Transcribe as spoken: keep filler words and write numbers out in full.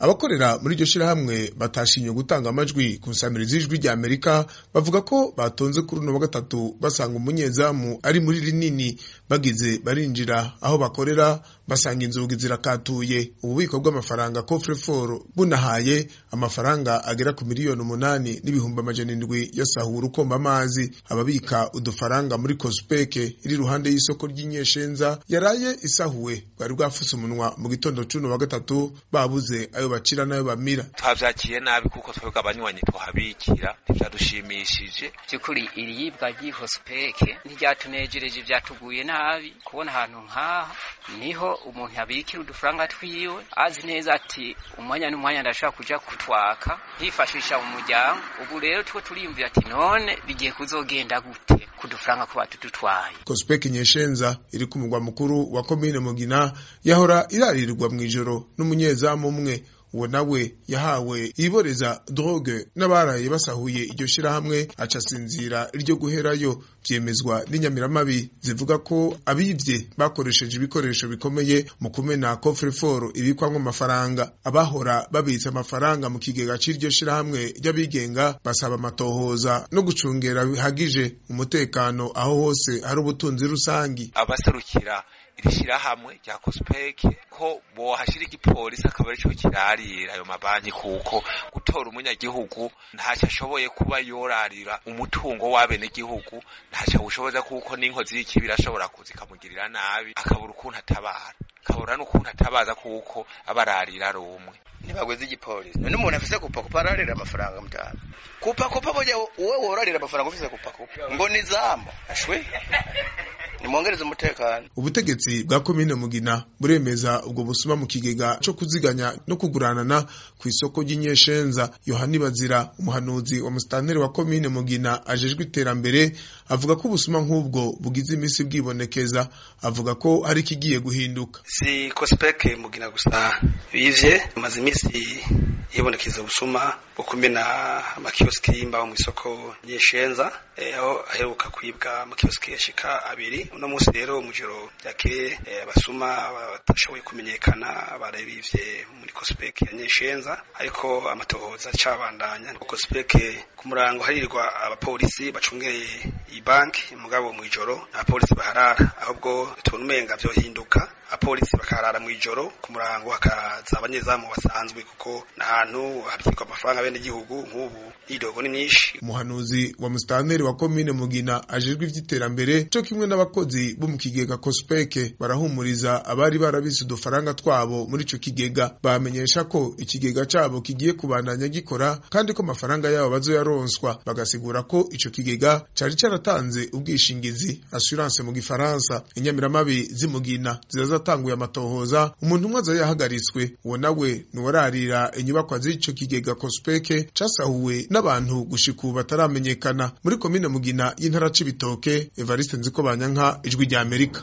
Abakorera muri iryo shirahamwe batashinye gutanga amajwi ku nsamirizi y'ijwi rya Amerika bavuga ko batonze kuri uno wa gatatu basanga umunyezamu ari muri rinini bagize barinjira aho bakorera basanga inzugi zirakatuye. Ububiko bw'amafaranga Coffre-Fort bunahaye amafaranga agera ku miliyoni umunani n'ibihumbi amajana indwi yasahura ukomba amazi. Ababika udufaranga muri Cospeke iri ruhande y'isoko ry'inyeshenza yaraye isahuwe bari bwafuse umunwa mu gitondo cuno wa gatatu babuze ayo bacira nayo bamira. Twavyakiye nabi kuko twebwe abanywanyi tuhabikira ivyadushimishije cyukuri iribwa ry'Cospeke ntiryatunejereje vyatuguye nabi kubona ahantu nkaha niho umuntu yabikira udufaranga twiwe azi neza ati umwanya n'umwanya ndashaka kuja kutwaka hifashisha mu muryango. Ubu rero two turimvira ati none bigiye kuzogenda gute kudufaranga kuba tututwaye. Cospeke Nyeshenza iri ku mugwa mukuru wa komine Mugina yahora irarirwa mwijoro n'umunyezamu umwe. Uwo nawe yahawe iboreza drogue n'abaraye basahuye iryo shirahamwe acasinzira iryo guherayo. Vyemezwa n'inyamiramabi zivuga ko abivye bakoresheje ibikoresho bikomeye mu kumena Coffre-Fort ibikwamwo amafaranga. Abahora babitsa amafaranga mu kigega c'iryo shirahamwe ry'abigenga basaba amatohoza no gucungera bihagije umutekano aho hose hari ubutunzi rusangi. Abaserukira irishira hamwe rya Cospeke ko bo hashira igipolisi akaba arico kirarira ayo mabanki kuko gutora umunyagihugu ntacha ashoboye kuba yorarira umutungo w'abene gihugu ntacha ushoboza kuko n'inkozi y'ikibira ashobora kuzikamugirira nabi akabura ukuntu atabara kabura n'ukuntu atabaza kuko abararira rumwe ntibagweze igipolisi. None umuntu afise kupa kupa ararira amafaranga mutana kupa kupa boje uwe worarira amafaranga ufise kupa kupa ngo nizamo ashwe nimongereza umutekano. Ubutegetsi bwa komine Mugina buremeza ubwo busuma mu kigega cyo kuziganya no kuguranana ku isoko ry'inyeshenza. Yohani Bazira umuhanuzi wa mustanteri wa komine Mugina ajejwe iterambere avuga ko ubusuma nk'ubwo bugize imisi bwibonekeza. Avuga ko hari kigiye guhinduka. Si Cospeke Mugina gusa bivye maze imisi yibonekeza ubusuma bwo kumena amakioski y'imbaho mu isoko nyeshenza aho aheruka kwibwa mu kioski yashika abiri. Uno munsi rero mujoro yake abasuma batashoboye kumenyekana barabivye muri Cospeke ya Nyeshenza ariko amatohoza cabandanya. Cospeke ku murango harirwa abapolisi bacungeye ibanki mugabo mu ijoro abapolisi baharara ahubwo tunumenga vyohinduka abapolisi bakarara mu ijoro ku murango hakaza abanyezamu basanzwe kuko nahantu habikwa amafaranga bene gihugu nk'ubu idogo ni myinshi. Umuhanuzi wa mustanteri wa komine Mugina ajejwe ivy'iterambere cyo kimwe n'abakozi bo mu kigega Cospeke barahumuriza abari barabise udufaranga twabo muri ico kigega. Bamenyesha ko ikigega cabo kigiye kubandanya gikora kandi ko amafaranga yabo bazoyaronswa. Bagasigura ko ico kigega cari caratanze ubwishingizi assurance mu gifaransa. Inyamiramabi zimugina zizazatanguye amatohoza umuntu umwe azayahagaritswe. Uwo nawe nuwararira inyubakwa z'ico kigega Cospeke casahuwe n'abantu gushika ubu bataramenyekana muri komine Mugina y'intara Cibitoke. Evariste Nzikobanyanka, Ijwi rya Amerika.